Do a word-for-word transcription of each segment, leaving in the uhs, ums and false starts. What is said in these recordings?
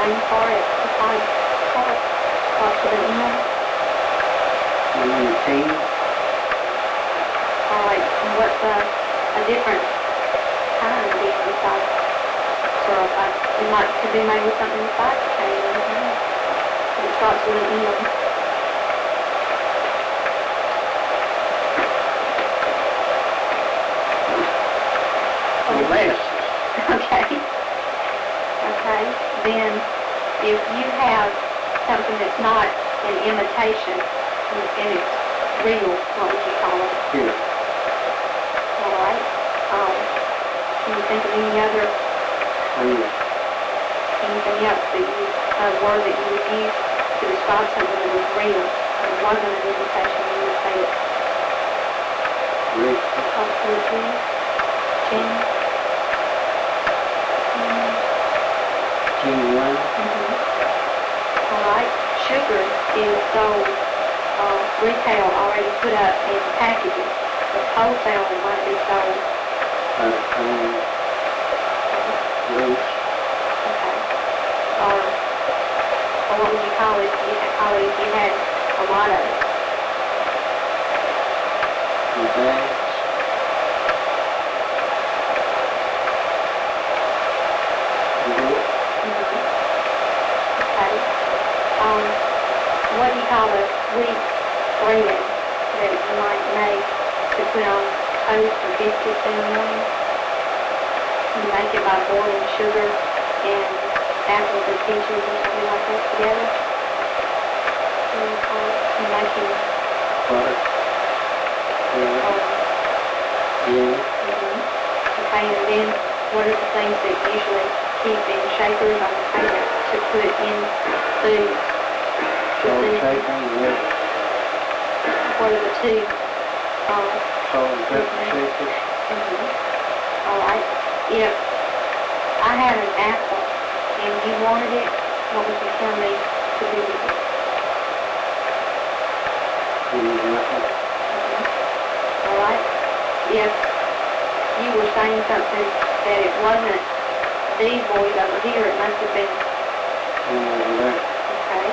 same part at the side part, part to the end. And then the T. Alright, and what's a, a different kind of beef besides syrup? I, it might, could be made with something besides cane or anything. It starts with an M. Molasses. Okay. Okay. Then, if you have something that's not an imitation and it's real, what would you call it? Here. All right. Um, can you think of any other, Real. anything else that you, a word that you would use to describe something that was real and it wasn't an imitation? You would say it. Real. Possibly gin. Gin. Genuine. Mm-hmm. All right. Sugar is sold uh, retail already put up in packages, but wholesale it might be sold. Uh, um, loose. Okay. Or, or what would you call it? You could call it if you had a lot of it. In bags. Milk. Okay. Um, what do you call the sweet bread that you might make to put on toast or biscuits in the morning? You make it by boiling sugar and apples or peaches or something like that together. What do you call it? You make it, Butter. Yeah. um, Yeah. mhm. Okay, and then what are the things that usually keep in shakers on the table to put in food? Salt Food. shaker. Milk. What are the two? Um, Salt and pepper shakers. mhm. All right. If I had an apple and you wanted it, what would you tell me to do with it? And nothing. Mhm. All right. If you were saying something that it wasn't these boys over here, it must have been And over there. okay.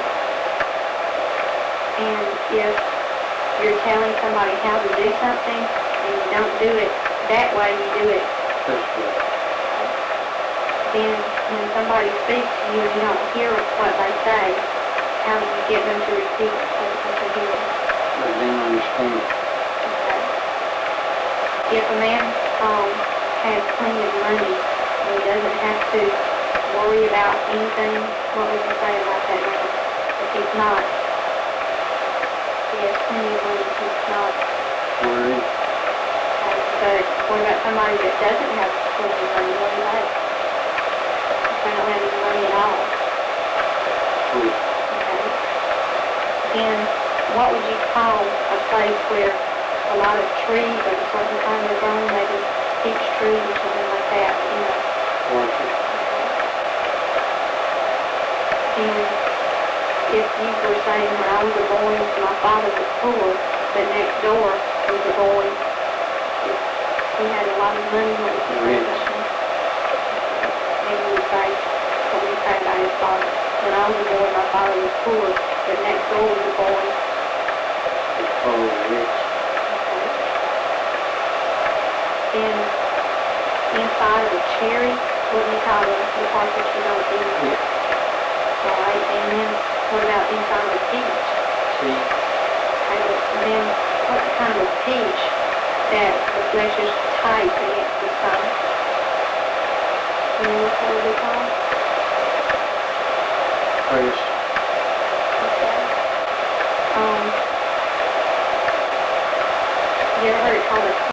And if you're telling somebody how to do something and you don't do it that way, you do it, This way. then when somebody speaks to you and you don't hear what they say, how do you get them to repeat what they hear? But then understand. Okay. If a man um, has plenty of money and he doesn't have to worry about anything, what would you say about that man? If he's not, he has plenty of money, he's not. Worry. Okay. But what about somebody that doesn't have plenty of money? What do they? If they don't have any money at all. Food. Okay. Then what would you call a place where a lot of trees of a certain kind are grown, maybe peach trees or something like that, you know? Orchard. And if you were saying when I was a boy, my father was poor, but next door was a boy, he had a lot of money, what would you say about him? Maybe you would say, what would you say about his father? When I was a boy, my father was poor, but next door was a boy. It's called rich. And inside of a cherry, what do you call the, the part that you don't eat? Yeah. All right, and then what about inside of a peach? See. Okay, and then what's the kind of a peach that the flesh is tight against the side? You know what that would be called? Fresh. Okay. Um, you ever heard it called a